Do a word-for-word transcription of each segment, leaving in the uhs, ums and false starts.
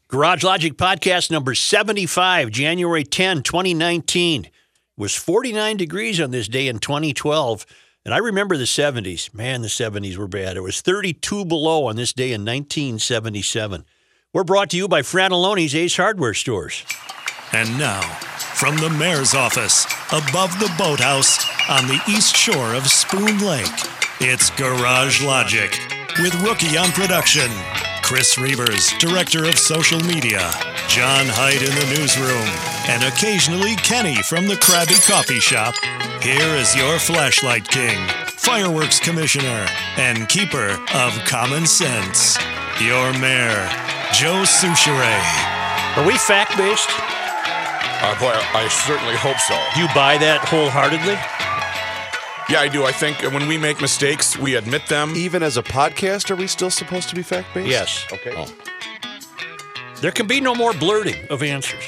Garage Logic podcast number seventy-five, January tenth, twenty nineteen. It was forty-nine degrees on this day in twenty twelve. And I remember the seventies. Man, the seventies were bad. It was thirty-two below on this day in nineteen seventy-seven. We're brought to you by Fratelloni's Ace Hardware Stores. And now, from the mayor's office, above the boathouse, on the east shore of Spoon Lake, it's Garage Logic with Rookie on production, Chris Reavers, director of social media, John Hyde in the newsroom, and occasionally Kenny from the Krabby Coffee Shop. Here is your flashlight king, fireworks commissioner, and keeper of common sense, your mayor, Joe Soucheray. Are we fact-based? Uh, boy, I certainly hope so. Do you buy that wholeheartedly? Yeah, I do. I think when we make mistakes, we admit them. Even as a podcast, are we still supposed to be fact-based? Yes. Okay. Oh. There can be no more blurting of answers.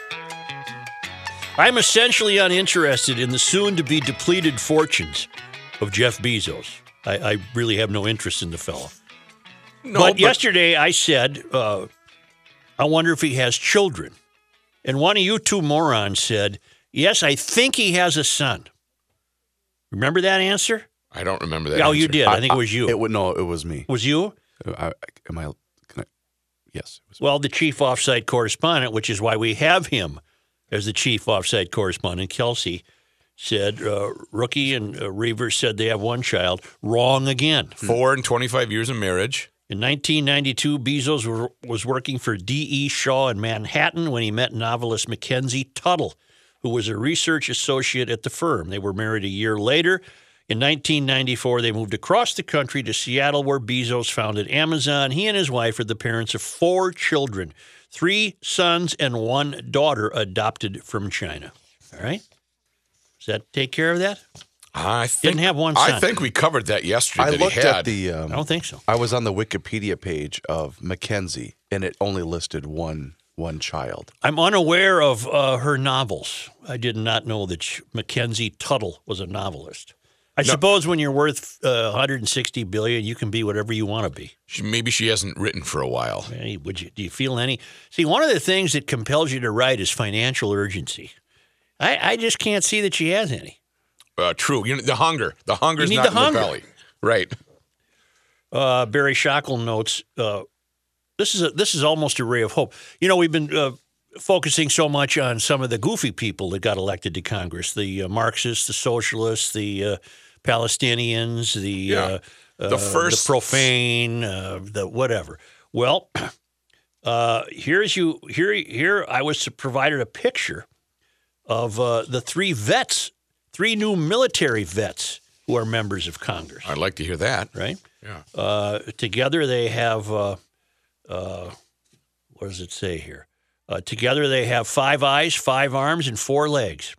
I'm essentially uninterested in the soon-to-be depleted fortunes of Jeff Bezos. I, I really have no interest in the fellow. No, but, but yesterday I said, uh, I wonder if he has children. And one of you two morons said, yes, I think he has a son. Remember that answer? I don't remember that Oh, answer. you did. I think it was you. It would no, it was me. Was you? I, I, am I? Can I? Yes. It was Well, the chief offsite correspondent, which is why we have him as the chief offsite correspondent, Kelsey, said uh, Rookie and uh, Reavers said they have one child. Wrong again. Four and twenty-five years of marriage. In nineteen ninety-two, Bezos were, was working for D E. Shaw in Manhattan when he met novelist Mackenzie Tuttle, who was a research associate at the firm. They were married a year later. In nineteen ninety-four, they moved across the country to Seattle, where Bezos founded Amazon. He and his wife are the parents of four children, three sons and one daughter adopted from China. All right? Does that take care of that? I think, Didn't have one son. I think we covered that yesterday. I that looked he had. at the. Um, I don't think so. I was on the Wikipedia page of Mackenzie, and it only listed one one child. I'm unaware of uh, her novels. I did not know that she, Mackenzie Tuttle was a novelist. I No. suppose when you're worth uh, one hundred sixty billion dollars, you can be whatever you want to be. She, maybe she hasn't written for a while. Hey, would you? Do you feel any? See, one of the things that compels you to write is financial urgency. I, I just can't see that she has any. Uh, true. You know, the hunger. The hunger's You need not the in hunger. the belly. Right. Uh, Barry Shackle notes, uh, this is a, this is almost a ray of hope. You know, we've been uh, focusing so much on some of the goofy people that got elected to Congress, the uh, Marxists, the socialists, the uh, Palestinians, the Yeah. uh, uh, The first- the profane, uh, the whatever. Well, uh, here's you here here I was provided a picture of uh, the three vets, three new military vets who are members of Congress. I'd like to hear that. Right? Yeah. Uh, together they have, uh, uh, what does it say here? Uh, together they have five eyes, five arms, and four legs.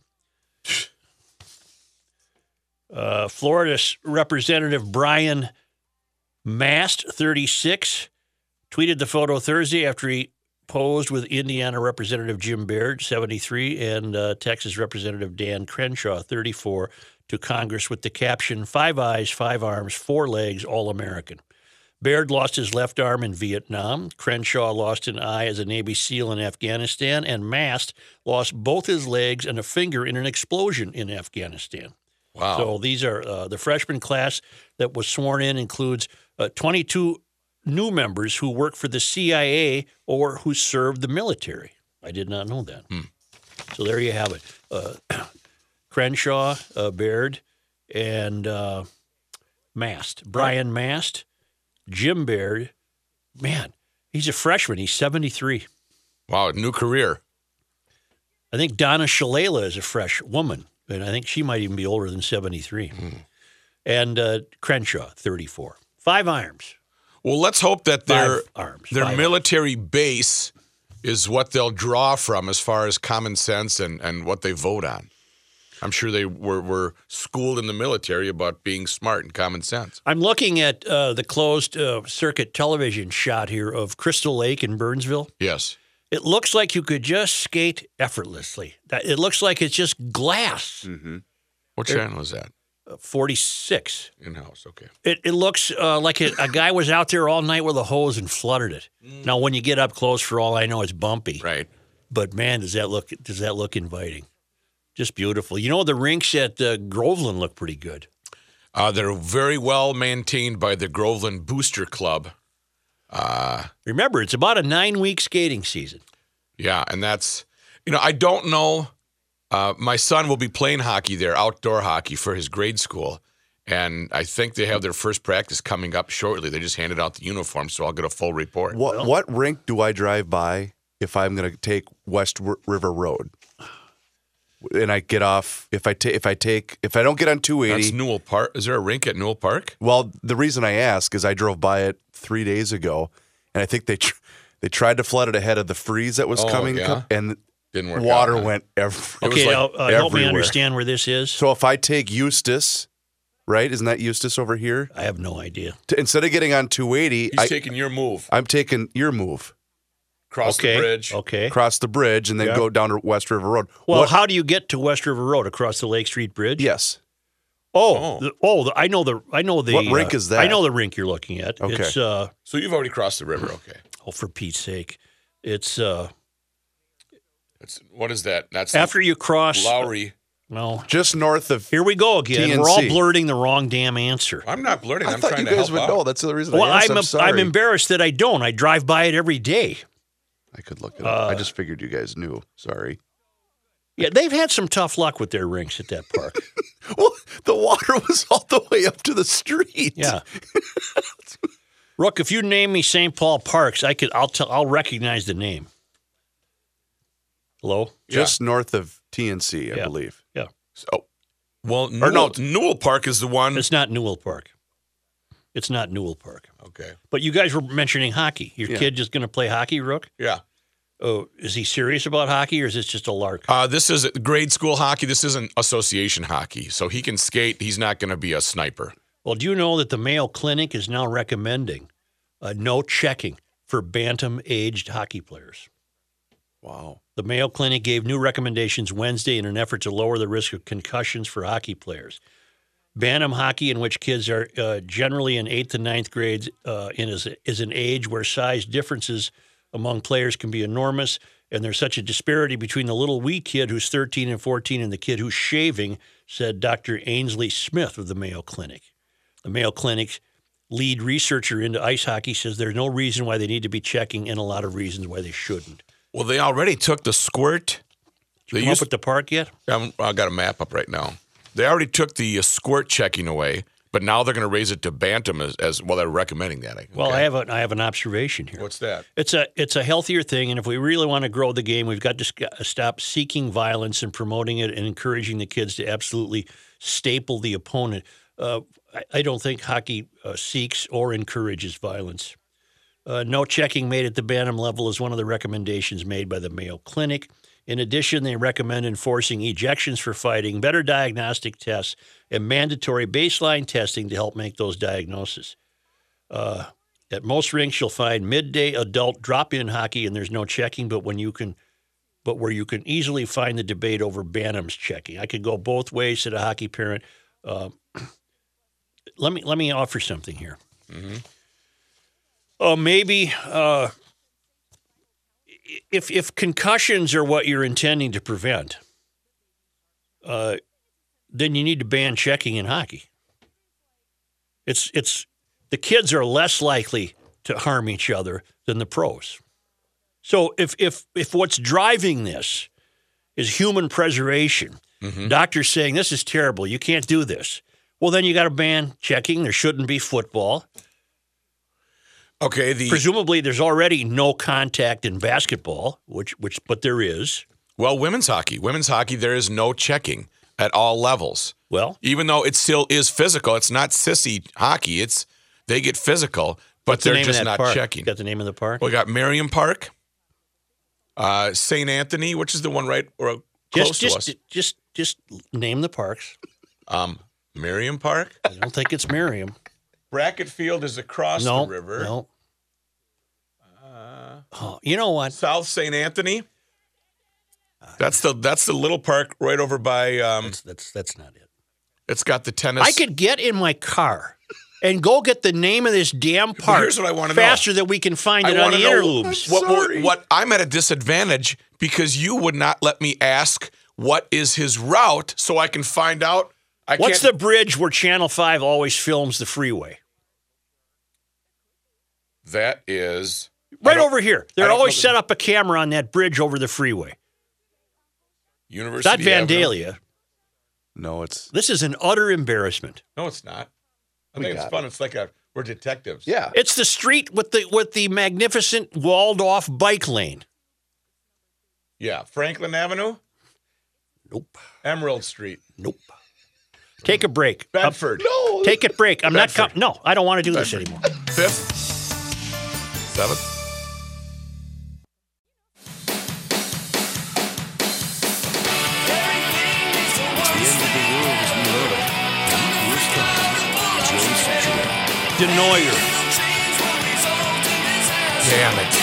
Uh, Florida's Representative Brian Mast, thirty-six, tweeted the photo Thursday after he posed with Indiana Representative Jim Baird, seventy-three, and uh, Texas Representative Dan Crenshaw, thirty-four, to Congress with the caption, five eyes, five arms, four legs, all American. Baird lost his left arm in Vietnam. Crenshaw lost an eye as a Navy SEAL in Afghanistan. And Mast lost both his legs and a finger in an explosion in Afghanistan. Wow. So these are uh, the freshman class that was sworn in includes uh, twenty-two new members who work for the C I A or who served the military. I did not know that. Hmm. So there you have it. Uh, Crenshaw, uh, Baird, and uh, Mast. Brian Mast, Jim Baird. Man, he's a freshman. He's seventy-three. Wow, new career. I think Donna Shalala is a fresh woman, and I think she might even be older than seventy-three. Hmm. And uh, Crenshaw, thirty-four. Five arms. Well, let's hope that their Five arms. their Five military base is what they'll draw from as far as common sense and, and what they vote on. I'm sure they were, were schooled in the military about being smart and common sense. I'm looking at uh, the closed uh, circuit television shot here of Crystal Lake in Burnsville. Yes. It looks like you could just skate effortlessly. That It looks like it's just glass. What channel is that? Uh, forty-six. In-house, okay. It it looks uh, like it, a guy was out there all night with a hose and flooded it. Mm. Now, when you get up close, for all I know, it's bumpy. Right. But man, does that look does that look inviting? Just beautiful. You know, the rinks at uh, Groveland look pretty good. Uh, they're very well maintained by the Groveland Booster Club. Uh, Remember, it's about a nine-week skating season. Yeah, and that's, you know, I don't know. Uh, my son will be playing hockey there, outdoor hockey, for his grade school. And I think they have their first practice coming up shortly. They just handed out the uniform, so I'll get a full report. What, well, what rink do I drive by if I'm going to take West R- River Road? And I get off, if I, ta- if I take, if I don't get on two eighty. That's Newell Park. Is there a rink at Newell Park? Well, the reason I ask is I drove by it three days ago, and I think they tr- they tried to flood it ahead of the freeze that was oh, coming, yeah? and Didn't work water out, huh? went everywhere. Okay, like now, uh, help me everywhere. understand where this is. So if I take Eustis, right? Isn't that Eustis over here? I have no idea. To, instead of getting on two eighty, He's I, taking your move. I'm taking your move. Cross Okay, the bridge. okay. Cross the bridge and then Yeah. go down to West River Road. Well, What- how do you get to West River Road? Across the Lake Street Bridge? Yes. Oh, Oh. the, oh, the, I know the, I know the. What rink uh, is that? I know the rink you're looking at. Okay. It's uh, So you've already crossed the river, okay. oh, for Pete's sake, it's uh, It's, what is that? That's after you cross. Lowry. No, Just north of. here we go again. T N C. We're all blurting the wrong damn answer. I'm not blurting. I I'm thought trying you to guys help would out. know. That's the reason Well, I asked. I'm I'm, sorry. I'm embarrassed that I don't. I drive by it every day. I could look it up. Uh, I just figured you guys knew. Sorry. Yeah, they've had some tough luck with their rinks at that park. Well, the water was all the way up to the street. Yeah. Rook, if you name me Saint Paul Parks, I could. I'll tell. I'll recognize the name. Hello. Just north of T N C, I Yeah. believe. Yeah. So, well, Or Newell, no. Newell Park is the one. It's not Newell Park. It's not Newell Park. Okay. But you guys were mentioning hockey. Your Yeah. kid just going to play hockey, Rook? Yeah. Oh, is he serious about hockey, or is this just a lark? Uh, this is grade school hockey. This isn't association hockey. So he can skate. He's not going to be a sniper. Well, do you know that the Mayo Clinic is now recommending uh, no checking for bantam-aged hockey players? Wow. The Mayo Clinic gave new recommendations Wednesday in an effort to lower the risk of concussions for hockey players. Bantam hockey, in which kids are uh, generally in eighth and ninth grades, uh, in is, is an age where size differences among players can be enormous, and there's such a disparity between the little wee kid who's thirteen and fourteen and the kid who's shaving, said Doctor Ainsley Smith of the Mayo Clinic. The Mayo Clinic's lead researcher into ice hockey says there's no reason why they need to be checking and a lot of reasons why they shouldn't. Well, they already took the squirt. They Come up used, with the park yet? I'm, I got a map up right now. They already took the uh, squirt checking away, but now they're going to raise it to bantam as, as well. They're recommending that. Okay. Well, I have a, I have an observation here. What's that? It's a it's a healthier thing, and if we really want to grow the game, we've got to sc- stop seeking violence and promoting it and encouraging the kids to absolutely staple the opponent. Uh, I, I don't think hockey uh, seeks or encourages violence. Uh, no checking made at the bantam level is one of the recommendations made by the Mayo Clinic. In addition, they recommend enforcing ejections for fighting, better diagnostic tests, and mandatory baseline testing to help make those diagnoses. Uh, at most rinks, you'll find midday adult drop-in hockey, and there's no checking. But when you can, but where you can easily find the debate over bantams checking, I could go both ways to the hockey parent. Uh, let me let me offer something here. Mm-hmm. Uh, maybe uh, if if concussions are what you're intending to prevent, uh, then you need to ban checking in hockey. It's it's the kids are less likely to harm each other than the pros. So if if if what's driving this is human preservation, Mm-hmm. doctors saying this is terrible, you can't do this. Well, then you got to ban checking. There shouldn't be football. Okay. The Presumably, there's already no contact in basketball, which which but there is. well, women's hockey. Women's hockey. There is no checking at all levels. Well, Even though it still is physical, it's not sissy hockey. It's they get physical, but what's the they're name of just that not park? checking. Got the name of the park? We got Merriam Park, uh, Saint Anthony, which is the one right or close just to just us. just just name the parks. Um, Merriam Park. I don't think it's Merriam. Brackett Field is across No, the river. no. Oh, you know what? South Saint Anthony. That's the that's the little park right over by. Um, That's that's that's not it. It's got the tennis. I could get in my car and go get the name of this damn part here's what I wanna know. faster than we can find I it on wanna the know interlubes. What, what, what I'm at a disadvantage because you would not let me ask what is his route so I can find out. I What's can't, the bridge where Channel five always films the freeway? That is Right don't- over here. I They're don't always know the- set up a camera on that bridge over the freeway. University. It's not Avenue. Vandalia. No, it's This is an utter embarrassment. No, it's not. I We think it's got fun. It's like a we're detectives. yeah. It's the street with the with the magnificent walled-off bike lane. Yeah. Franklin Avenue, Nope. Emerald Street, Nope. Take a break. Bedford. Uh, take a break. I'm not. Bedford. Com- no, I don't want to do this Bedford. anymore. Fifth, seventh. Denoyer. Damn it.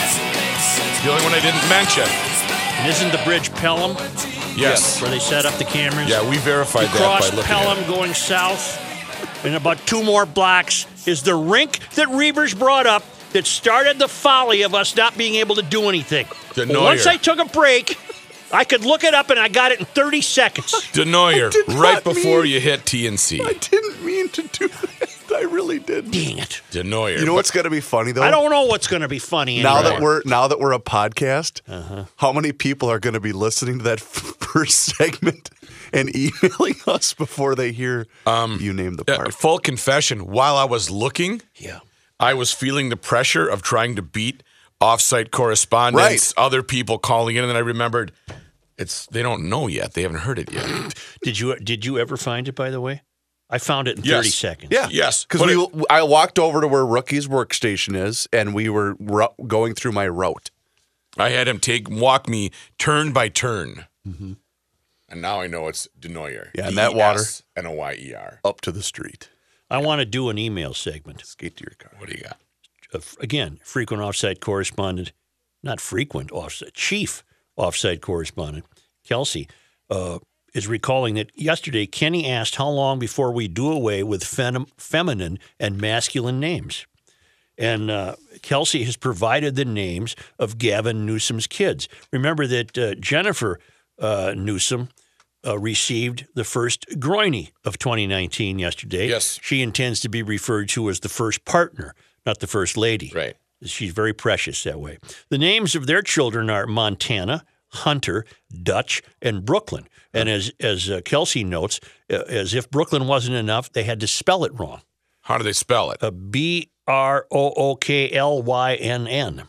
The only one I didn't mention. And isn't the bridge Pelham? Yes. Where they set up the cameras? Yeah, we verified You that cross by looking Pelham at it. going south, and about two more blocks is the rink that Reavers brought up that started the folly of us not being able to do anything. Denoyer. Once I took a break, I could look it up and I got it in thirty seconds. Denoyer, did not right before mean- you hit T N C. I didn't mean to do that. I really didn't. Dang it. Denoyer. You know what's gonna be funny though? I don't know what's going to be funny now anymore. that we're now that we're a podcast, Uh-huh. how many people are going to be listening to that first segment and emailing us before they hear you name the Uh, part? full confession, while I was looking, Yeah. I was feeling the pressure of trying to beat offsite correspondence, Right. other people calling in, and then I remembered it's they don't know yet. They haven't heard it yet. Did you did you ever find it, by the way? I found it in Yes. thirty seconds. Yeah, Yes, Because but we, I walked over to where Rookie's workstation is, and we were ru- going through my route. I had him take walk me turn by turn. Mm-hmm. And now I know it's Denoyer. Yeah, and that water- D E S N O Y E R. Up to the street. I want to do an email segment. Skate to your car. What do you got? Uh, again, frequent offsite correspondent, not frequent offsite, chief offsite correspondent, Kelsey, uh, is recalling that yesterday Kenny asked how long before we do away with fem- feminine and masculine names. And uh, Kelsey has provided the names of Gavin Newsom's kids. Remember that uh, Jennifer uh, Newsom uh, received the first groiny of twenty nineteen yesterday. Yes. She intends to be referred to as the first partner, not the first lady. Right. She's very precious that way. The names of their children are Montana, Hunter, Dutch, and Brooklyn. And as as uh, Kelsey notes, uh, as if Brooklyn wasn't enough, they had to spell it wrong. How do they spell it? Uh, B R O O K L Y N N.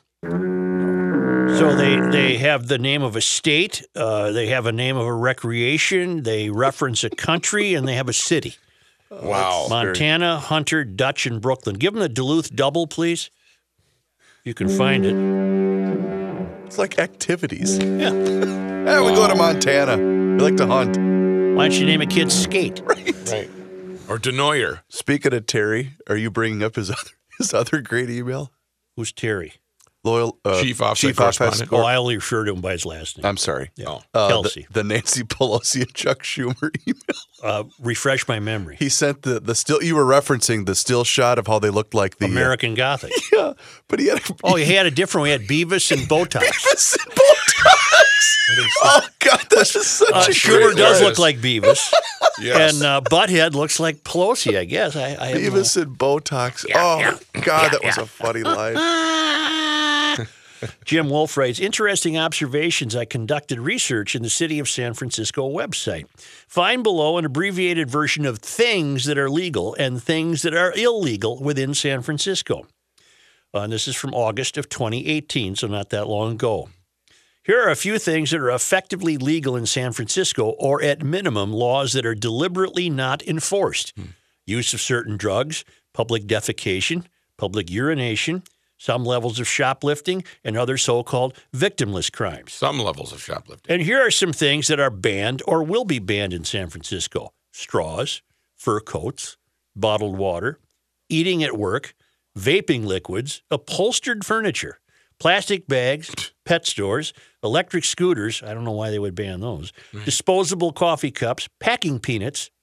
So they, they have the name of a state, uh, they have a name of a recreation, they reference a country, and they have a city. Wow. Montana, Hunter, Dutch, and Brooklyn. Give them the Duluth double, please. If you can find it. It's like activities. Yeah. Yeah, we go to Montana. We like to hunt. Why don't you name a kid Skate? Right. Or Denoyer. Speaking of Terry, are you bringing up his other his other great email? Who's Terry? Loyal uh, Chief offsite Chief correspondent. Oh, I only refer to him by his last name. I'm sorry. Yeah. Oh. Uh, Kelsey. The, the Nancy Pelosi and Chuck Schumer email. Uh, refresh my memory. He sent the the still. You were referencing the still shot of how they looked like the uh, American Gothic. yeah, but he had. A, Oh, he had a different one. He had Beavis and Botox. Beavis and Botox. Oh God, that's just such Uh, a Schumer great does Yes. look like Beavis. Yes. And uh, Butthead looks like Pelosi, I guess. I, I have no- Beavis and Botox. Oh God, that was a funny line. Jim Wolf writes, interesting observations. I conducted research in the City of San Francisco website. Find below an abbreviated version of things that are legal and things that are illegal within San Francisco. Uh, and this is from August of twenty eighteen, so not that long ago. Here are a few things that are effectively legal in San Francisco, or at minimum, laws that are deliberately not enforced. Hmm. Use of certain drugs, public defecation, public urination, some levels of shoplifting, and other so-called victimless crimes. Some levels of shoplifting. And here are some things that are banned or will be banned in San Francisco. Straws, fur coats, bottled water, eating at work, vaping liquids, upholstered furniture, plastic bags, pet stores, electric scooters, I don't know why they would ban those, disposable coffee cups, packing peanuts,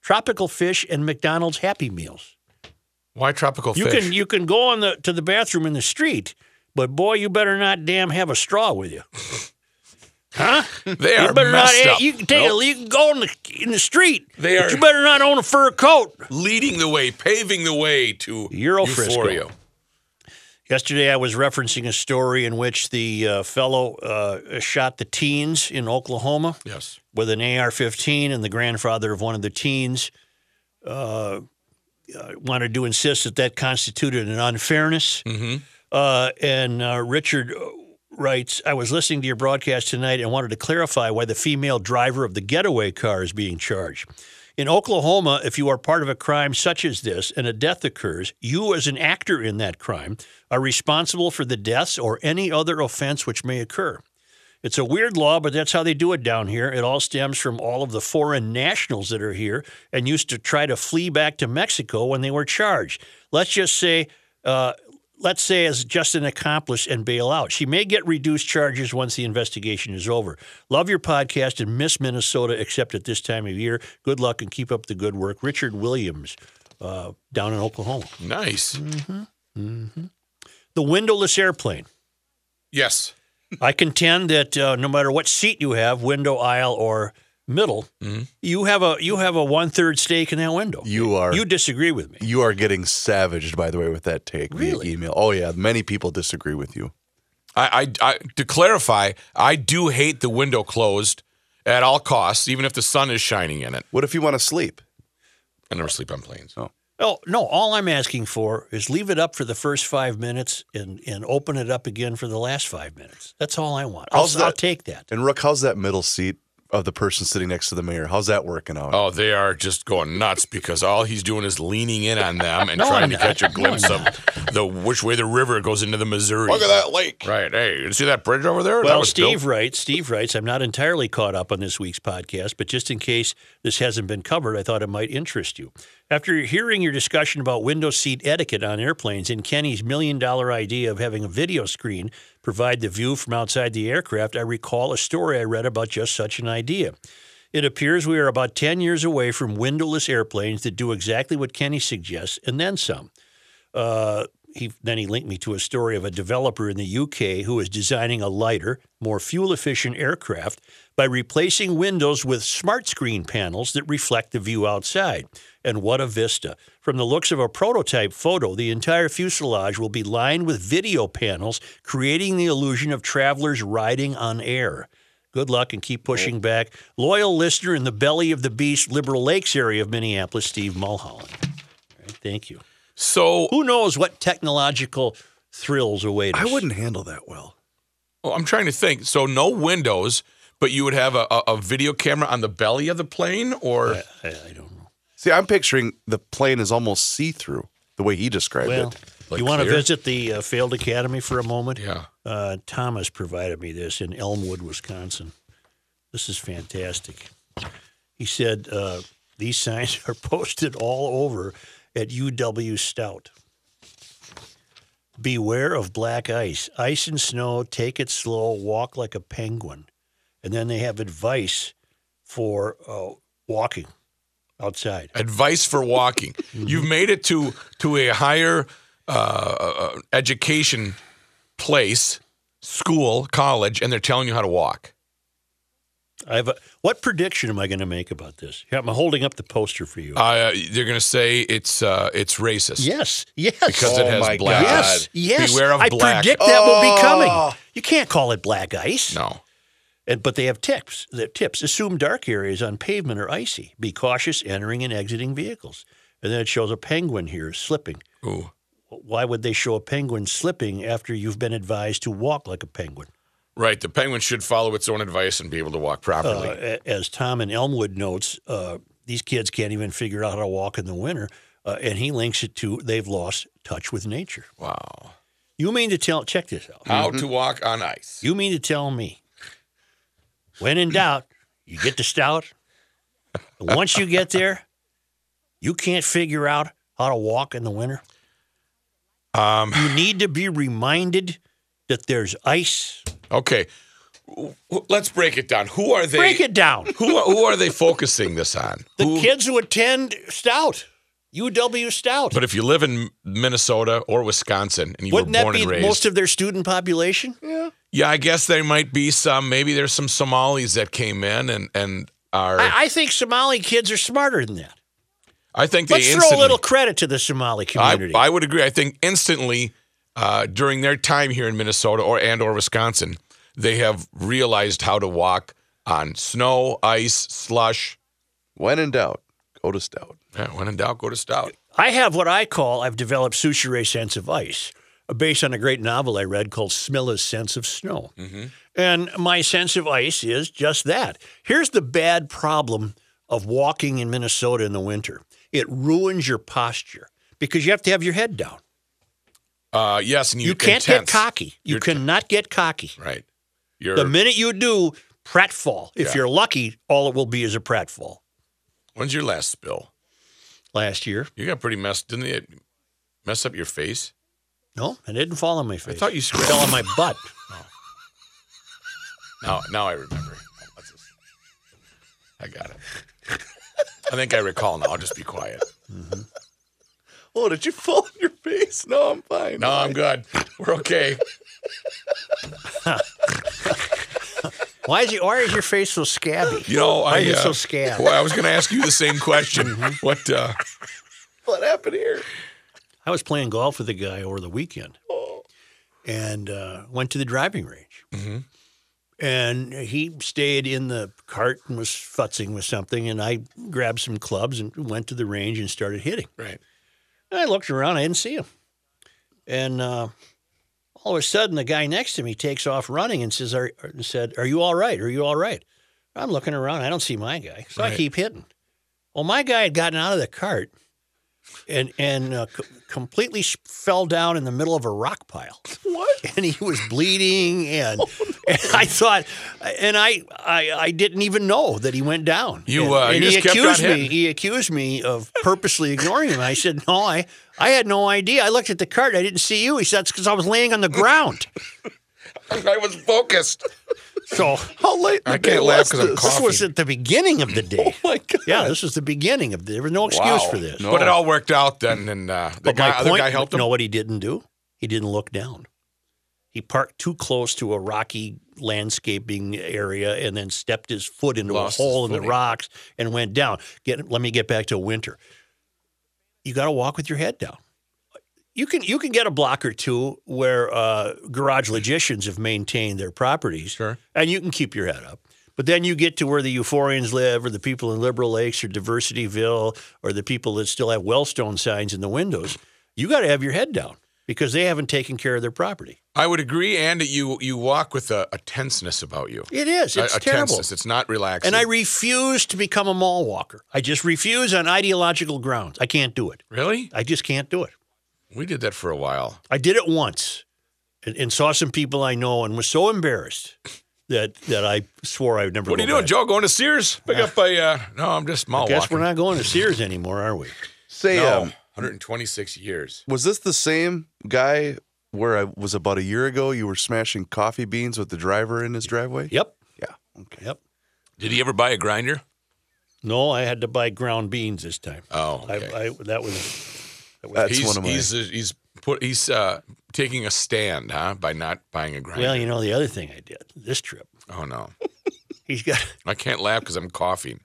tropical fish and McDonald's Happy Meals. Why tropical You fish? can you can go on the to the bathroom in the street, but boy, you better not damn have a straw with you. Huh? They You are better messed not. up. You can take Nope. a, you can go in the in the street, They but are- you better not own a fur coat. Leading the way, paving the way to Euro Frisco. euphoria. Yesterday, I was referencing a story in which the uh, fellow uh, shot the teens in Oklahoma Yes. with an A R fifteen, and the grandfather of one of the teens uh, uh, wanted to insist that that constituted an unfairness. Mm-hmm. Uh, and uh, Richard writes, I was listening to your broadcast tonight and wanted to clarify why the female driver of the getaway car is being charged. In Oklahoma, if you are part of a crime such as this and a death occurs, you as an actor in that crime are responsible for the deaths or any other offense which may occur. It's a weird law, but that's how they do it down here. It all stems from all of the foreign nationals that are here and used to try to flee back to Mexico when they were charged. Let's just say, uh, let's say as just an accomplice and bail out. She may get reduced charges once the investigation is over. Love your podcast and miss Minnesota, except at this time of year. Good luck and keep up the good work. Richard Williams, uh, down in Oklahoma. Nice. The windowless airplane. Yes. I contend that uh, no matter what seat you have, window, aisle, or middle, Mm-hmm. you have a you have a one third stake in that window. You are You disagree with me. you are getting savaged, by the way, with that take Really? via email. Oh yeah, many people disagree with you. I, I, I, to clarify, I do hate the window closed at all costs, even if the sun is shining in it. What if you want to sleep? I never sleep on planes. Oh. Oh no! All I'm asking for is leave it up for the first five minutes and and open it up again for the last five minutes. That's all I want. I'll, How's I'll that? take that. And Rook, how's that middle seat of the person sitting next to the mayor? How's that working out? Oh, they are just going nuts because all he's doing is leaning in on them and No, trying I'm to not. catch a No, glimpse I'm of the which way the river goes into the Missouri. Look at that lake. Right. Hey, you see that bridge over there? That Well, was Steve built- writes, Steve writes, I'm not entirely caught up on this week's podcast, but just in case this hasn't been covered, I thought it might interest you. After hearing your discussion about window seat etiquette on airplanes and Kenny's million dollar idea of having a video screen provide the view from outside the aircraft, I recall a story I read about just such an idea. It appears we are about ten years away from windowless airplanes that do exactly what Kenny suggests and then some. Uh, he, then he linked me to a story of a developer in the U K who is designing a lighter, more fuel-efficient aircraft by replacing windows with smart screen panels that reflect the view outside. And what a vista. From the looks of a prototype photo, the entire fuselage will be lined with video panels, creating the illusion of travelers riding on air. Good luck and keep pushing back. Loyal listener in the belly of the beast, Liberal Lakes area of Minneapolis, Steve Mulholland. All right, thank you. So Who knows what technological thrills await us? I wouldn't handle that well. well, I'm trying to think. So no windows, but you would have a, a, a video camera on the belly of the plane, or I, I, I don't know. See, I'm picturing the plane is almost see-through the way he described Well, it. Like you want to clear? visit the uh, failed academy for a moment? yeah. Uh, Thomas provided me this in Elmwood, Wisconsin. This is fantastic. He said uh, these signs are posted all over at U W Stout. Beware of black ice. Ice and snow, take it slow, walk like a penguin. And then they have advice for uh, walking outside. Advice for walking. You've made it to to a higher uh, uh, education place, school, college, and they're telling you how to walk. I have a, what prediction am I going to make about this? Here, I'm holding up the poster for you. Uh, they're going to say it's uh, it's racist. yes, yes. Because it Oh has my black. God. Yes, yes. Beware of I black. predict that will be Oh. coming. You can't call it black ice. No. And, but they have tips. They have tips. Assume dark areas on pavement are icy. Be cautious entering and exiting vehicles. And then it shows a penguin here slipping. Ooh. Why would they show a penguin slipping after you've been advised to walk like a penguin? Right. The penguin should follow its own advice and be able to walk properly. Uh, a- as Tom in Elmwood notes, uh, these kids can't even figure out how to walk in the winter. Uh, and he links it to they've lost touch with nature. wow. You mean to tell, check this out. How to walk on ice. You mean to tell me, when in doubt, you get the stout. And once you get there, you can't figure out how to walk in the winter. Um, You need to be reminded that there's ice. okay. let's break it down. Who are they? Break it down. Who are, who are they focusing this on? The Who- kids who attend Stout, U W Stout. But if you live in Minnesota or Wisconsin and you Wouldn't were that born be and raised, most of their student population? Yeah. yeah, I guess there might be some. Maybe there's some Somalis that came in and and are. I, I, I think Somali kids are smarter than that. think they Let's throw instantly. a little credit to the Somali I, community. I would agree. I think instantly uh, during their time here in Minnesota or and or Wisconsin, they have realized how to walk on snow, ice, slush. When in doubt, go to Stout. Yeah, when in doubt, go to Stout. I have what I call, I've developed Soucheray Sense of Ice, based on a great novel I read called Smilla's Sense of Snow. Mm-hmm. And my sense of ice is just that. Here's the bad problem of walking in Minnesota in the winter. It ruins your posture because you have to have your head down. Uh, yes, and you, You can't intense. get cocky. You You're t- cannot get cocky. Right. You're, The minute you do, pratfall. If Yeah. you're lucky, all it will be is a pratfall. when's your last spill? Last year, You got pretty messed. Didn't it mess up your face? no, it didn't fall on my face. I thought you It scratched. fell on my butt. Now, now I remember. Let's just- I got it. I think I recall now. I'll just be quiet. Oh, did you fall on your face? No, I'm fine. No, I'm good. We're okay. Why is, you, why is your face so scabby? You know, why I, is it uh, so scabbed? Well, I was going to ask you the same question. What? Uh, What happened here? I was playing golf with a guy over the weekend Oh. and uh, went to the driving range. And he stayed in the cart and was futzing with something. And I grabbed some clubs and went to the range and started hitting. right. And I looked around, I didn't see him. And uh, all of a sudden, the guy next to me takes off running and says, "Are and said, are you all right? Are you all right?" I'm looking around, I don't see my guy, so I Right. keep hitting. Well, my guy had gotten out of the cart and and uh, c- completely sh- fell down in the middle of a rock pile. What? And he was bleeding, and, and I thought, and I, I I didn't even know that he went down. You, and, uh, and you he just kept on accused me. hitting. He accused me of purposely ignoring him. I said, no, I I had no idea. I looked at the cart, I didn't see you. He said, it's because I was laying on the ground. I was focused. So How late? in I the day can't laugh was 'cause I'm this? this was coughing. at the beginning of the day. Oh my god! Yeah, this was the beginning of the, there was no excuse Wow. for this. No. But it all worked out then, and uh, the But guy, my other point, guy helped you him. know what he didn't do? He didn't look down. He parked too close to a rocky landscaping area and then stepped his foot into Lost a his hole in the footing. rocks and went down. Get, let me get back to winter. You got to walk with your head down. You can you can get a block or two where uh, garage logicians have maintained their properties, Sure. and you can keep your head up. But then you get to where the Euphorians live, or the people in Liberal Lakes, or Diversityville, or the people that still have Wellstone signs in the windows. You got to have your head down because they haven't taken care of their property. I would agree, and you you walk with a, a tenseness about you. It is. It's a, a terrible. tenseness. It's not relaxing. And I refuse to become a mall walker. I just refuse on ideological grounds. I can't do it. really? I just can't do it. We did that for a while. I did it once and, and saw some people I know and was so embarrassed that that I swore I would never What are go you doing, back. Joe? Going to Sears? Pick up a. Uh, no, I'm just mall I guess walking. we're not going to Sears anymore, are we? Say, No, um, one hundred twenty-six years. was this the same guy where I was about a year ago? You were smashing coffee beans with the driver in his driveway. Yep. Yeah. Okay. Yep. Did he ever buy a grinder? No, I had to buy ground beans this time. Oh, okay. I, I, that was, that was That's he's one of my. he's he's put he's uh, taking a stand, huh? By not buying a grinder. well, you know, the other thing I did this trip, Oh no, he's got, I can't laugh because I'm coughing.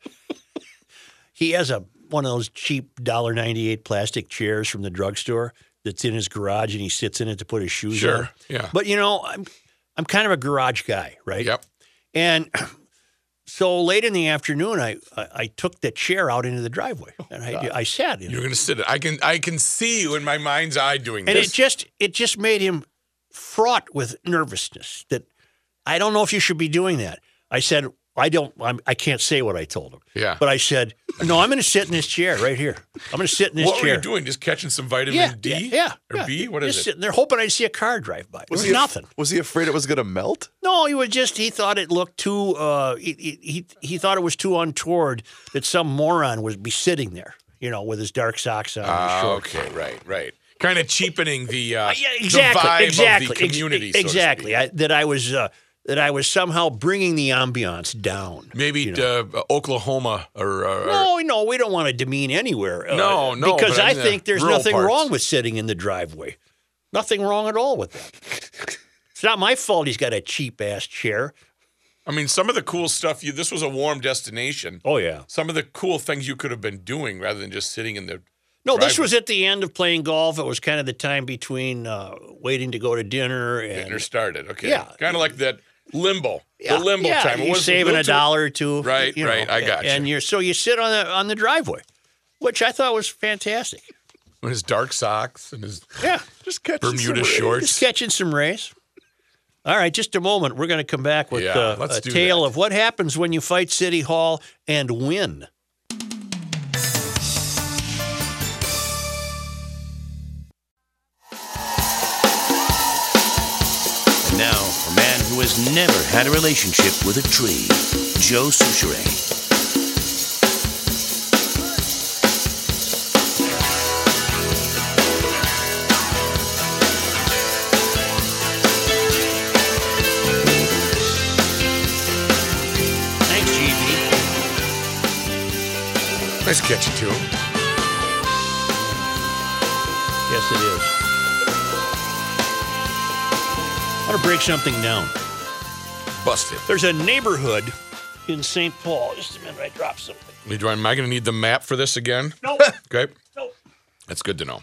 he has a one of those cheap one dollar ninety-eight plastic chairs from the drugstore that's in his garage, and he sits in it to put his shoes on. Sure. Yeah. But you know, I'm I'm kind of a garage guy, right? Yep. And so late in the afternoon, I I, I took the chair out into the driveway, and I I sat in You're it, gonna sit. I can I can see you in my mind's eye doing and this. it just it just made him fraught with nervousness. That I don't know if you should be doing that. I said I don't. I'm, I can't say what I told him. Yeah. But I said no. I'm going to sit in this chair right here. I'm going to sit in this what chair. were you doing? Just catching some vitamin Yeah, D? yeah, yeah, Or yeah. B? What is just it? sitting there hoping I'd see a car drive by. It was he af- nothing. Was he afraid it was going to melt? No, he was just, he thought it looked too, uh, he, he, he, he thought it was too untoward that some moron would be sitting there, you know, with his dark socks on and his Ah, shorts. okay, right, right. Kind of cheapening the uh, Uh, yeah, exactly, the vibe exactly, of the ex- community. so to exactly. speak. I, that I was uh, that I was somehow bringing the ambiance down. Maybe you know? uh, Oklahoma or, or No, no, we don't want to demean anywhere. No, uh, no, Because but I I mean, think there's rural nothing parts. wrong with sitting in the driveway. Nothing wrong at all with that. It's not my fault he's got a cheap-ass chair. I mean, some of the cool stuff. You this was a warm destination. Oh, yeah. Some of the cool things you could have been doing rather than just sitting in the. No, this driveway. was at the end of playing golf. It was kind of the time between uh, waiting to go to dinner and Getting her started. Okay. Yeah. Kind of like that limbo. yeah, the limbo yeah, time. It you're wasn't saving a little too- dollar or two. Right, you know, right, I got you. And you're so you sit on the on the driveway, which I thought was fantastic. With his dark socks and his Yeah, Just catching Bermuda some rays. shorts. just catching some rays. All right, just a moment. We're going to come back with Yeah, uh, let's a do tale that. of what happens when you fight City Hall and win. And now, a man who has never had a relationship with a tree, Joe Souchere. Thanks, G B. nice catchy tune. Yes, it is. I want to break something down. Busted. There's a neighborhood in Saint Paul. Just a minute, I dropped something. Am I going to need the map for this again? No, Okay. no. That's good to know.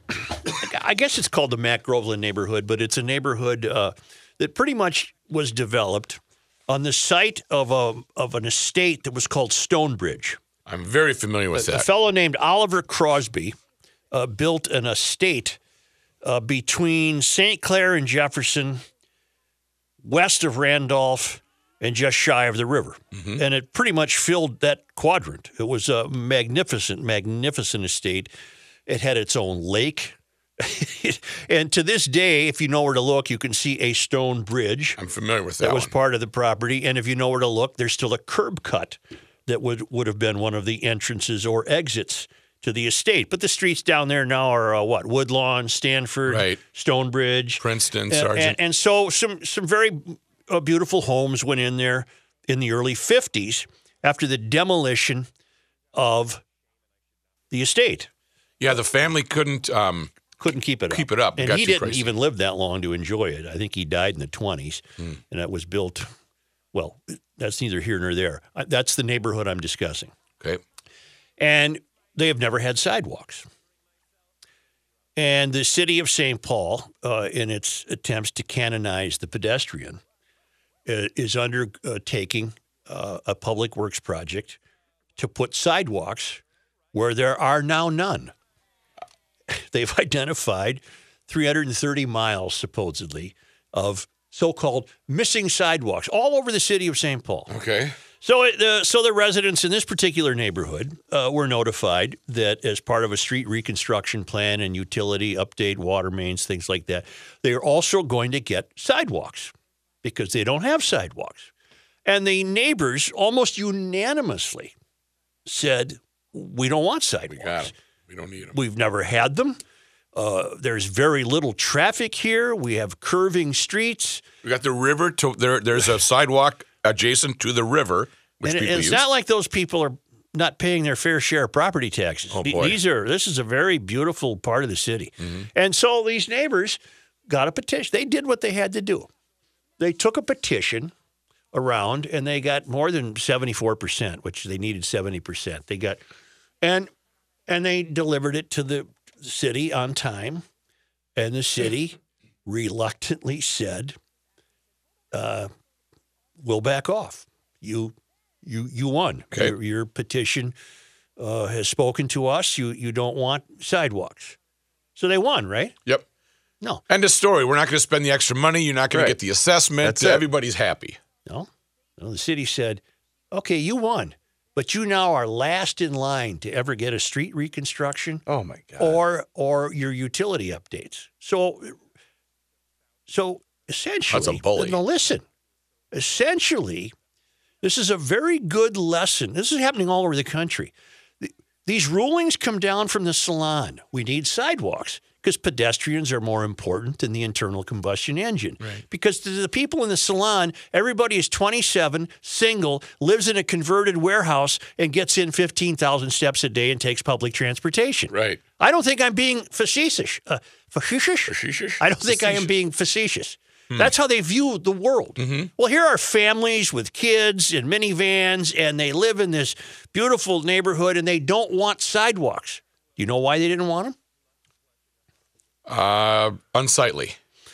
I guess it's called the Mac Groveland neighborhood, but it's a neighborhood uh, that pretty much was developed on the site of a of an estate that was called Stonebridge. I'm very familiar with A that. fellow named Oliver Crosby uh, built an estate uh, between Saint Clair and Jefferson, west of Randolph, and just shy of the river. Mm-hmm. And it pretty much filled that quadrant. It was a magnificent, magnificent estate. It had its own lake. And to this day, if you know where to look, you can see a stone bridge I'm familiar with that, that was one. part of the property. And if you know where to look, there's still a curb cut that would, would have been one of the entrances or exits to the estate. But the streets down there now are uh, what? Woodlawn, Stanford, Right. Stonebridge. Princeton, And- Sergeant. And, and so some, some very uh, beautiful homes went in there in the early fifties after the demolition of the estate. yeah, the family couldn't. Um, Couldn't keep it up. Keep it up. It And got he too didn't pricey. even live that long to enjoy it. I think he died in the twenties, Hmm. and it was built, well, that's neither here nor there. I- That's the neighborhood I'm discussing. okay. And they have never had sidewalks. And the city of Saint Paul, uh, in its attempts to canonize the pedestrian, uh, is undertaking uh, a public works project to put sidewalks where there are now none. They've identified three hundred thirty miles, supposedly, of so-called missing sidewalks all over the city of Saint Paul. Okay. So, it, uh, so the residents in this particular neighborhood uh, were notified that as part of a street reconstruction plan and utility update, water mains, things like that, they are also going to get sidewalks because they don't have sidewalks. And the neighbors almost unanimously said, we don't want sidewalks. We got 'em. We don't need them. We've never had them. Uh, there's very little traffic here. We have curving streets. We got the river. To there. There's a sidewalk adjacent to the river, which And it- people it's use. not like those people are not paying their fair share of property taxes. Oh, Th- boy. These are this is a very beautiful part of the city. Mm-hmm. And so these neighbors got a petition. They did what they had to do. They took a petition around and they got more than seventy-four percent, which they needed seventy percent. They got and and they delivered it to the city on time. And the city reluctantly said, uh, we'll back off. You you you won. Okay. Your, your petition uh, has spoken to us. You you don't want sidewalks. So they won, right? Yep. No. End of story. We're not going to spend the extra money. You're not going Right. to get the assessment. That's it. Everybody's happy. No. No, the city said, okay, you won, but you now are last in line to ever get a street reconstruction Oh my God. or or your utility updates. So so essentially, That's a bully. No, listen. Essentially, this is a very good lesson. This is happening all over the country. Th- These rulings come down from the salon. We need sidewalks because pedestrians are more important than the internal combustion engine. Right. Because to the people in the salon, everybody is twenty-seven, single, lives in a converted warehouse, and gets in fifteen thousand steps a day and takes public transportation. Right. I don't think I'm being facetious. Uh, facetious? Facetious? I don't think I am Facetious. being facetious. That's how they view the world. Mm-hmm. Well, here are families with kids and minivans, and they live in this beautiful neighborhood, and they don't want sidewalks. You know why they didn't want them? Uh, unsightly.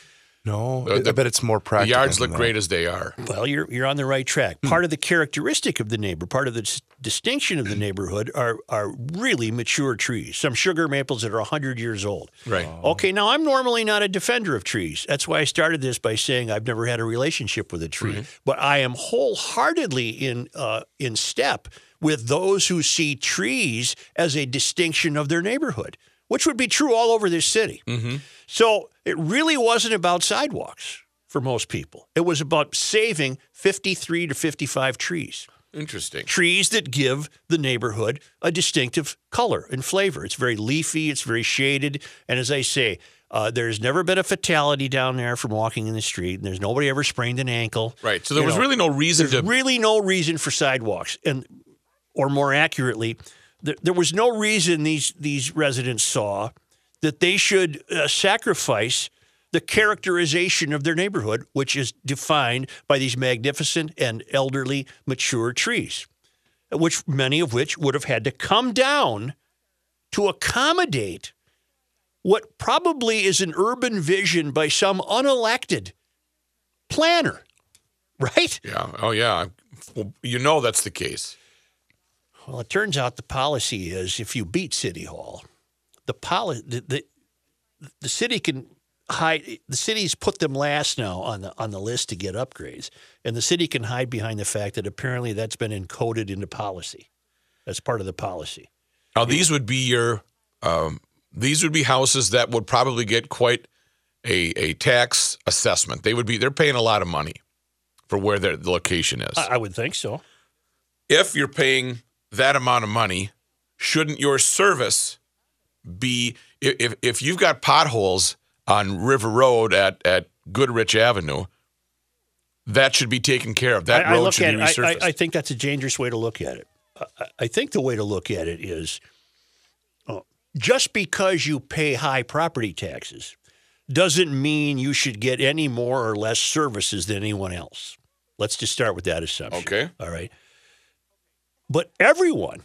No, The- I bet it's more The practical. yards than look that. great as they are. Well, you're you're on the right track. Part of the characteristic of the neighbor, part of the dis- distinction of the neighborhood are are really mature trees. Some sugar maples that are one hundred years old. Right. Okay, now I'm normally not a defender of trees. That's why I started this by saying I've never had a relationship with a tree. But I am wholeheartedly in uh, in step with those who see trees as a distinction of their neighborhood, which would be true all over this city. Mm-hmm. So it really wasn't about sidewalks for most people. It was about saving fifty-three to fifty-five trees. Interesting. Trees that give the neighborhood a distinctive color and flavor. It's very leafy, it's very shaded, and as I say, uh, there's never been a fatality down there from walking in the street, and there's nobody ever sprained an ankle. Right. So there You was know, really no reason There's to. really no reason for sidewalks, and or more accurately, there, there was no reason these these residents saw that they should uh, sacrifice the characterization of their neighborhood, which is defined by these magnificent and elderly mature trees, which many of which would have had to come down to accommodate what probably is an urban vision by some unelected planner, right? Yeah. Oh, yeah. Well, you know that's the case. Well, it turns out the policy is if you beat City Hall, the poli- the, the the city can hide. The city's put them last now on the on the list to get upgrades, and the city can hide behind the fact that apparently that's been encoded into policy. That's part of the policy. Now, these would be your. Um, these would be houses that would probably get quite a a tax assessment. They would be. They're paying a lot of money for where their the location is. I, I would think so. If you're paying that amount of money, shouldn't your service be if if you've got potholes on River Road at at Goodrich Avenue, that should be taken care of. That I, I road look should at be it, I, resurfaced. I, I think that's a dangerous way to look at it. I, I think the way to look at it is uh, just because you pay high property taxes doesn't mean you should get any more or less services than anyone else. Let's just start with that assumption. Okay. All right. But everyone,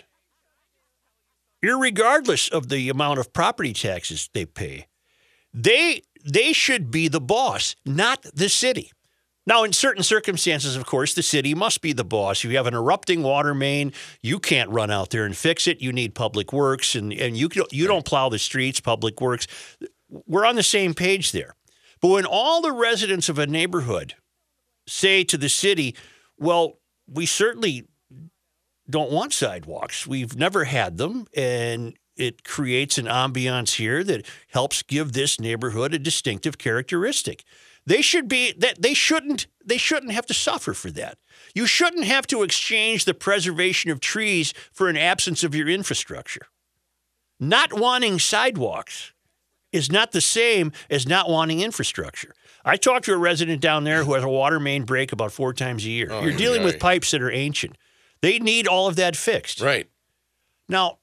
irregardless of the amount of property taxes they pay, they they should be the boss, not the city. Now, in certain circumstances, of course, the city must be the boss. If you have an erupting water main, you can't run out there and fix it. You need public works, and, and you, you don't plow the streets, public works. We're on the same page there. But when all the residents of a neighborhood say to the city, well, we certainly don't want sidewalks. We've never had them, and it creates an ambiance here that helps give this neighborhood a distinctive characteristic. They should be that they shouldn't they shouldn't have to suffer for that. You shouldn't have to exchange the preservation of trees for an absence of your infrastructure. Not wanting sidewalks is not the same as not wanting infrastructure. I talked to a resident down there who has a water main break about four times a year. Oh, You're dealing yeah. with pipes that are ancient. They need all of that fixed. Right. Now,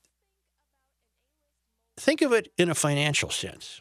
think of it in a financial sense.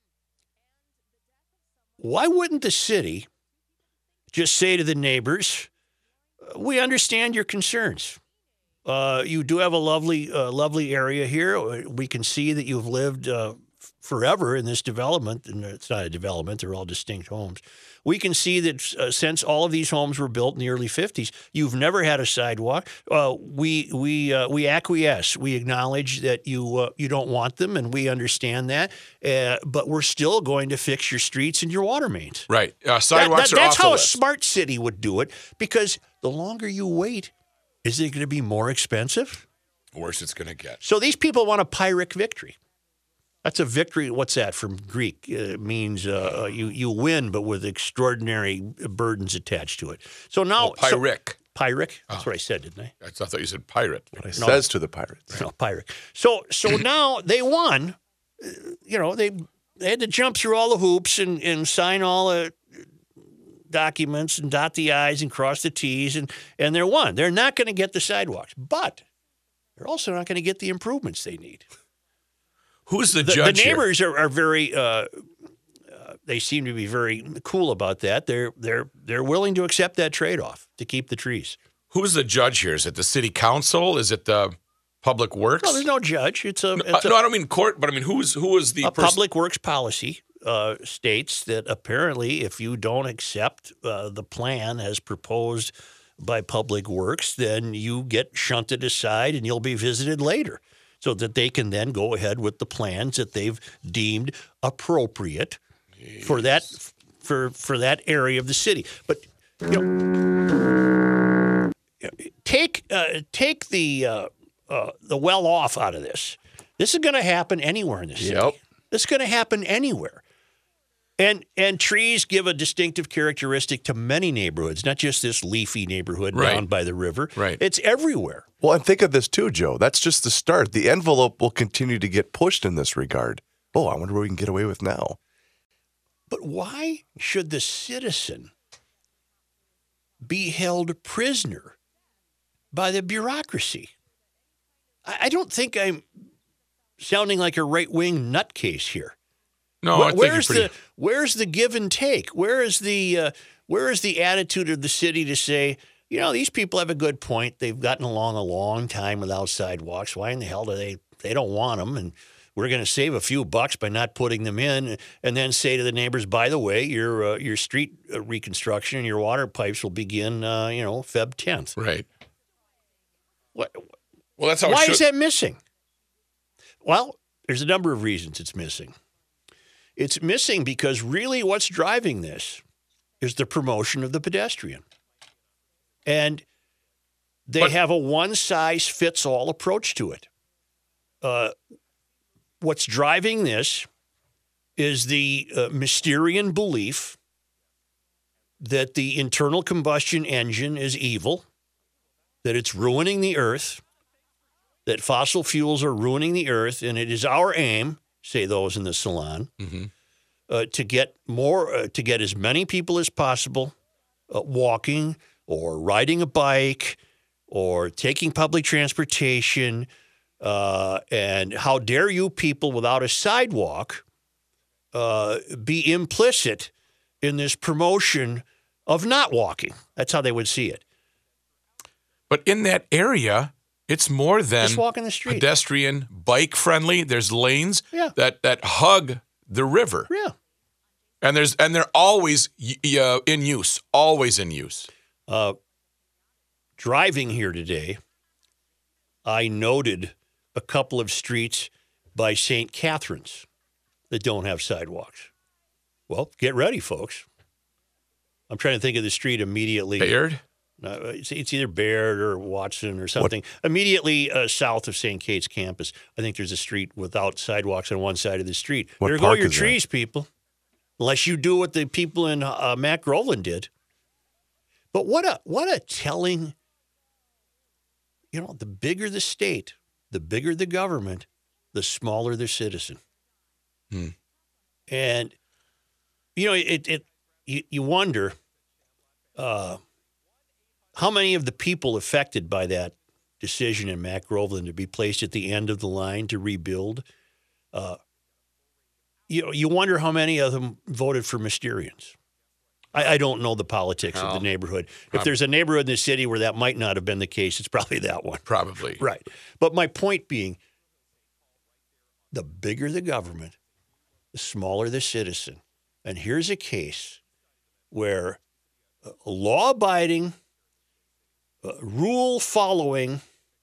Why wouldn't the city just say to the neighbors, we understand your concerns. Uh, you do have a lovely, uh, lovely area here. We can see that you've lived uh, forever in this development, and it's not a development, they're all distinct homes. We can see that uh, since all of these homes were built in the early fifties, you've never had a sidewalk. Uh, we we uh, we acquiesce. We acknowledge that you uh, you don't want them, and we understand that. Uh, but we're still going to fix your streets and your water mains. Right. Uh, That- sidewalks that- are that's off the how list. a smart city would do it, because the longer you wait, is it going to be more expensive? Worse it's going to get. So these people want a Pyrrhic victory. That's a victory. What's that from Greek? Uh, it means uh, you you win, but with extraordinary burdens attached to it. So now, Oh, Pyrrhic. So, Pyrrhic. That's what I said, didn't I? I thought you said pirate. What I says to the pirates. No, Pyrrhic. So so now they won. uh, You know, they they had to jump through all the hoops and, and sign all the documents and dot the I's and cross the T's, and, and they're one. They're not going to get the sidewalks, but they're also not going to get the improvements they need. Who's the, The, judge the here? neighbors are, are very, uh, uh, they seem to be very cool about that. They're, they're, they're willing to accept that trade-off to keep the trees. Who's the judge here? Is it the city council? Is it the public works? No, there's no judge. It's a, no, it's uh, a, no, I don't mean court, but I mean who's who is the a person? public works policy. Uh, states that apparently if you don't accept uh, the plan as proposed by Public Works, then you get shunted aside and you'll be visited later so that they can then go ahead with the plans that they've deemed appropriate Jeez. for that for for that area of the city. But you know, take uh, take the uh, uh, the well off out of this. This is going to happen anywhere in the city. Yep. This is going to happen anywhere. And and trees give a distinctive characteristic to many neighborhoods, not just this leafy neighborhood Right. down by the river. Right. It's everywhere. Well, and think of this too, Joe. That's just the start. The envelope will continue to get pushed in this regard. Oh, I wonder what we can get away with now. But why should the citizen be held prisoner by the bureaucracy? I, I don't think I'm sounding like a right-wing nutcase here. No, Where- I think you're where's pretty. the where's the give and take? Where is the uh, where is the attitude of the city to say, you know, these people have a good point. They've gotten along a long time without sidewalks. Why in the hell do they they don't want them? And we're going to save a few bucks by not putting them in, and then say to the neighbors, by the way, your uh, your street uh, reconstruction and your water pipes will begin, uh, you know, February tenth. Right. What? Well, that's how. Why it should. is that missing? Well, there's a number of reasons it's missing. It's missing because really what's driving this is the promotion of the pedestrian. And they But- have a one-size-fits-all approach to it. Uh, what's driving this is the uh, Mysterian belief that the internal combustion engine is evil, that it's ruining the earth, that fossil fuels are ruining the earth, and it is our aim, say those in the salon, Mhm. uh, to get more, uh, to get as many people as possible uh, walking or riding a bike or taking public transportation. Uh, and how dare you people without a sidewalk uh, be implicit in this promotion of not walking? That's how they would see it. But in that area, it's more than Just walk in the street. pedestrian, bike friendly. There's lanes Yeah. that that hug the river, Yeah. and there's and they're always y- y- uh, in use, always in use. Uh, driving here today, I noted a couple of streets by Saint Catharines that don't have sidewalks. Well, get ready, folks. I'm trying to think of the street immediately. Bayard. Uh, it's, it's either Baird or Watson or something. Immediately uh, south of Saint Kate's campus, I think there's a street without sidewalks on one side of the street. What there go park your is that? trees, people. Unless you do what the people in uh, Matt Groveland did. But what a what a telling, you know, the bigger the state, the bigger the government, the smaller the citizen. Hmm. And, you know, it, it you, you wonder uh, how many of the people affected by that decision in Matt Groveland to be placed at the end of the line to rebuild, uh, you know, you wonder how many of them voted for Mysterians. I, I don't know the politics of No. the neighborhood. If there's a neighborhood in the city where that might not have been the case, it's probably that one. Probably. Right. But my point being, the bigger the government, the smaller the citizen. And here's a case where uh, law-abiding, uh, rule-following,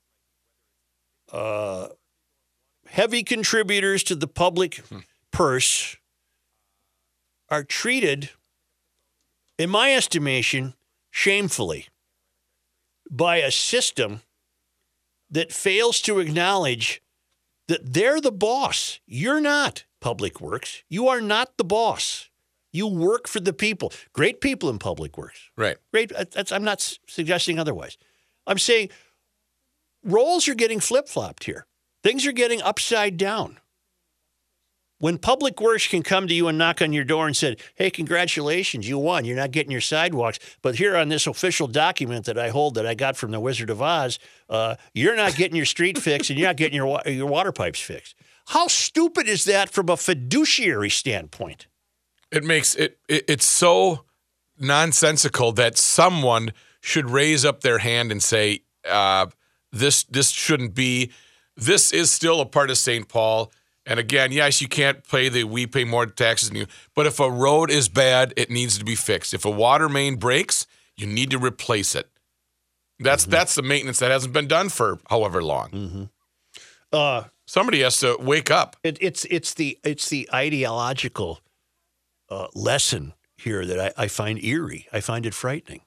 uh, heavy contributors to the public purse are treated, in my estimation, shamefully by a system that fails to acknowledge that they're the boss. You're not, Public Works. You are not the boss. You work for the people. Great people in Public Works. Right. Great. That's, I'm not s- suggesting otherwise. I'm saying roles are getting flip-flopped here. Things are getting upside down. When Public Works can come to you and knock on your door and said, hey, congratulations, you won. You're not getting your sidewalks. But here on this official document that I hold that I got from the Wizard of Oz, uh, you're not getting your street fixed and you're not getting your, wa- your water pipes fixed. How stupid is that from a fiduciary standpoint? It makes it, it it's so nonsensical that someone should raise up their hand and say, uh, this this shouldn't be. This is still a part of Saint Paul. And again, yes, you can't pay the we pay more taxes than you. But if a road is bad, it needs to be fixed. If a water main breaks, you need to replace it. That's mm-hmm. that's the maintenance that hasn't been done for however long. Mm-hmm. Uh, Somebody has to wake up. It, it's it's the it's the ideological uh, lesson here that I, I find eerie. I find it frightening.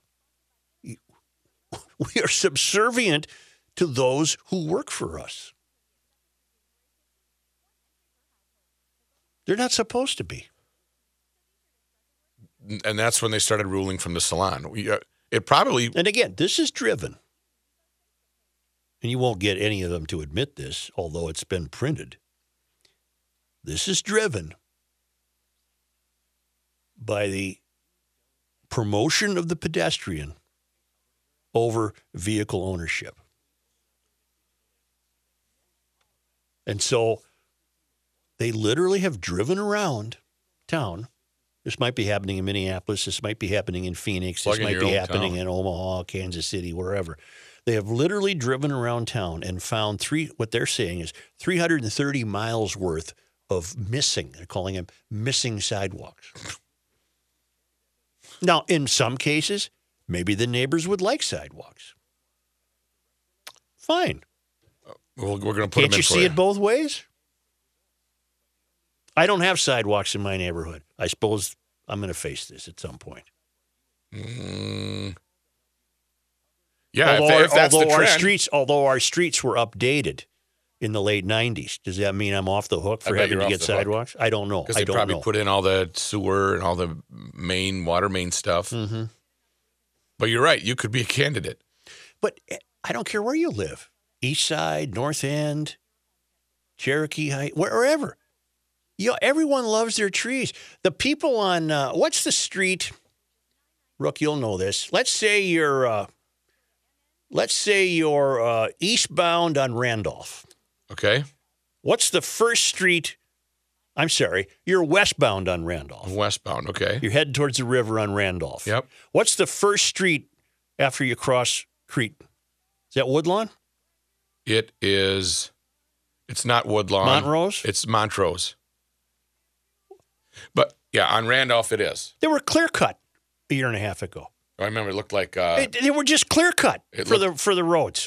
We are subservient to those who work for us. They're not supposed to be. And that's when they started ruling from the salon. We, uh, it probably... And again, this is driven. And you won't get any of them to admit this, although it's been printed. This is driven by the promotion of the pedestrian over vehicle ownership. And so they literally have driven around town. This might be happening in Minneapolis. This might be happening in Phoenix. Plug this in might your be own happening town. in Omaha, Kansas City, wherever. They have literally driven around town and found three, what they're saying is three hundred thirty miles worth of missing. They're calling them missing sidewalks. Now, in some cases, maybe the neighbors would like sidewalks. Fine. Well, we're going to put Can't them in you for see you. it both ways? I don't have sidewalks in my neighborhood. I suppose I'm going to face this at some point. Mm. Yeah, although if, our, if that's although the our trend. streets, although our streets were updated in the late nineties, does that mean I'm off the hook I for bet having you're to off get the hook. sidewalks? I don't know. Because I they don't probably know. put in all the sewer and all the main, water main stuff. Mm-hmm. But you're right. You could be a candidate. But I don't care where you live. East Side, North End, Cherokee Heights, wherever. You know, everyone loves their trees. The people on, uh, what's the street? Rook, you'll know this. Let's say you're, uh, let's say you're uh, eastbound on Randolph. Okay. What's the first street? I'm sorry, you're westbound on Randolph. Westbound. Okay. You're heading towards the river on Randolph. Yep. What's the first street after you cross Crete? Is that Woodlawn? It is, it's not Woodlawn. Montrose? It's Montrose. But yeah, on Randolph it is. They were clear cut a year and a half ago. I remember it looked like uh, They, they were just clear cut It for looked- the for the roads.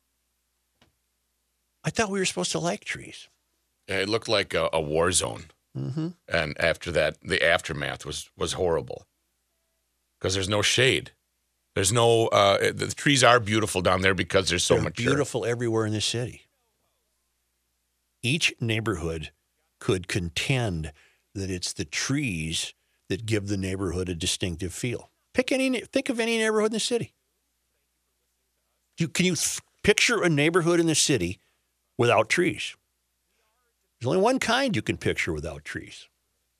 I thought we were supposed to like trees. it looked like a, a war zone. Mm-hmm. And after that, the aftermath was was horrible because there's no shade. There's no uh, the trees are beautiful down there because there's so They're mature. beautiful everywhere in the city. Each neighborhood could contend that it's the trees that give the neighborhood a distinctive feel. Pick any, think of any neighborhood in the city. You, can you th- picture a neighborhood in the city without trees? There's only one kind you can picture without trees.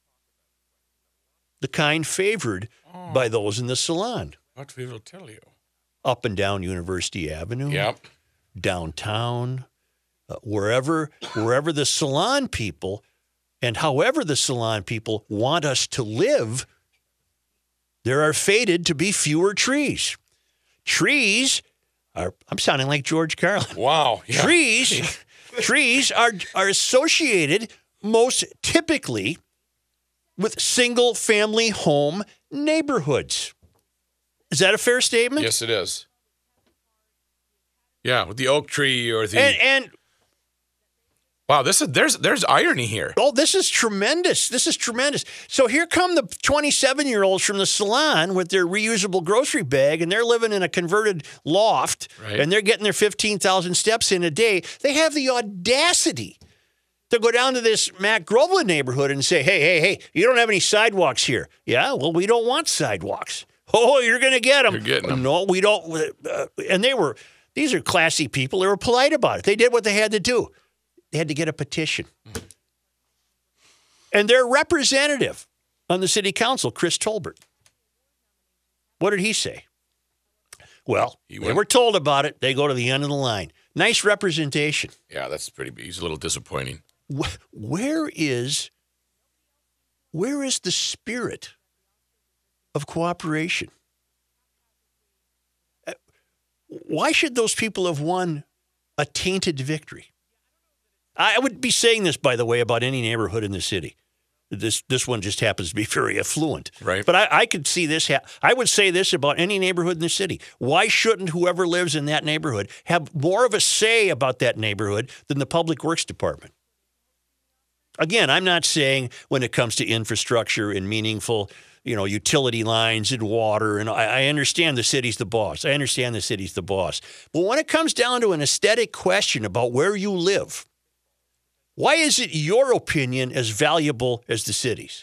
The kind favored Oh. by those in the salon. What we will tell you. Up and down University Avenue. Yep. Downtown, uh, wherever wherever the salon people and however the salon people want us to live, there are fated to be fewer trees. Trees are, I'm sounding like George Carlin. Wow. Yeah. Trees, trees are are associated most typically with single-family home neighborhoods. Is that a fair statement? Yes, it is. Yeah, with the oak tree or the And, and wow, this is there's there's irony here. oh, this is tremendous. This is tremendous. So here come the twenty-seven-year-olds from the salon with their reusable grocery bag, and they're living in a converted loft, Right. and they're getting their fifteen thousand steps in a day. They have the audacity to go down to this Matt Groveland neighborhood and say, hey, hey, hey, you don't have any sidewalks here. Yeah, well, we don't want sidewalks. Oh, you're going to get them. You're getting 'em. No, we don't. Uh, and they were, these are classy people. They were polite about it. They did what they had to do. They had to get a petition. And their representative on the city council, Chris Tolbert, what did he say? Well, He they went- were told about it. They go to the end of the line. Nice representation. Yeah, that's pretty. He's a little disappointing. Wh- Where is, where is the spirit of cooperation? Uh, Why should those people have won a tainted victory? I would be saying this, by the way, about any neighborhood in the city. This this one just happens to be very affluent. Right. But I, I could see this. Ha- I would say this about any neighborhood in the city. Why shouldn't whoever lives in that neighborhood have more of a say about that neighborhood than the Public Works Department? Again, I'm not saying when it comes to infrastructure and meaningful, you know, utility lines and water, and I, I understand the city's the boss. I understand the city's the boss. But when it comes down to an aesthetic question about where you live, why is it your opinion as valuable as the city's?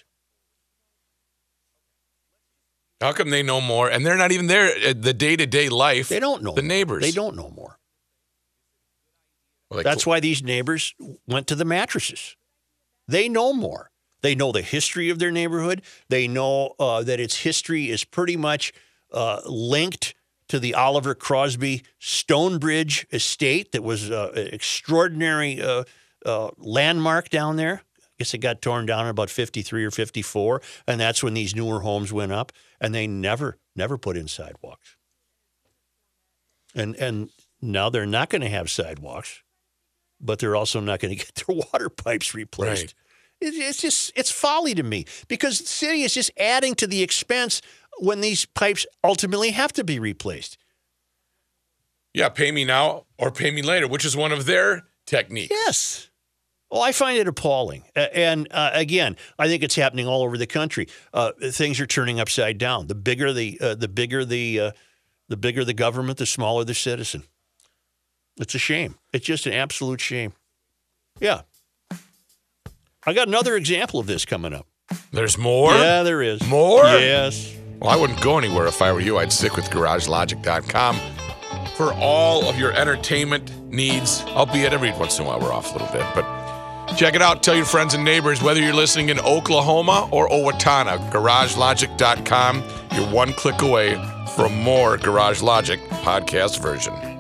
How come they know more? And they're not even there at the day-to-day life. They don't know the more. neighbors. They don't know more. Well, like, That's why these neighbors went to the mattresses. They know more. They know the history of their neighborhood. They know uh, that its history is pretty much uh, linked to the Oliver Crosby Stonebridge estate that was uh, an extraordinary uh, uh, landmark down there. I guess it got torn down in about fifty-three or fifty-four, and that's when these newer homes went up, and they never, never put in sidewalks. And and now they're not going to have sidewalks, but they're also not going to get their water pipes replaced. Right. It, it's just, it's folly to me because the city is just adding to the expense when these pipes ultimately have to be replaced. yeah, pay me now or pay me later, which is one of their techniques. Yes. Well, I find it appalling. A- And uh, again, I think it's happening all over the country. Uh, things are turning upside down. The bigger the uh, the bigger the uh, the bigger the government, the smaller the citizen. It's a shame. It's just an absolute shame. Yeah. I got another example of this coming up. There's more? Yeah, there is. More? Yes. Well, I wouldn't go anywhere if I were you. I'd stick with garage logic dot com for all of your entertainment needs, albeit every once in a while we're off a little bit. But check it out. Tell your friends and neighbors, whether you're listening in Oklahoma or Owatonna, garage logic dot com. You're one click away from more Garage Logic podcast version.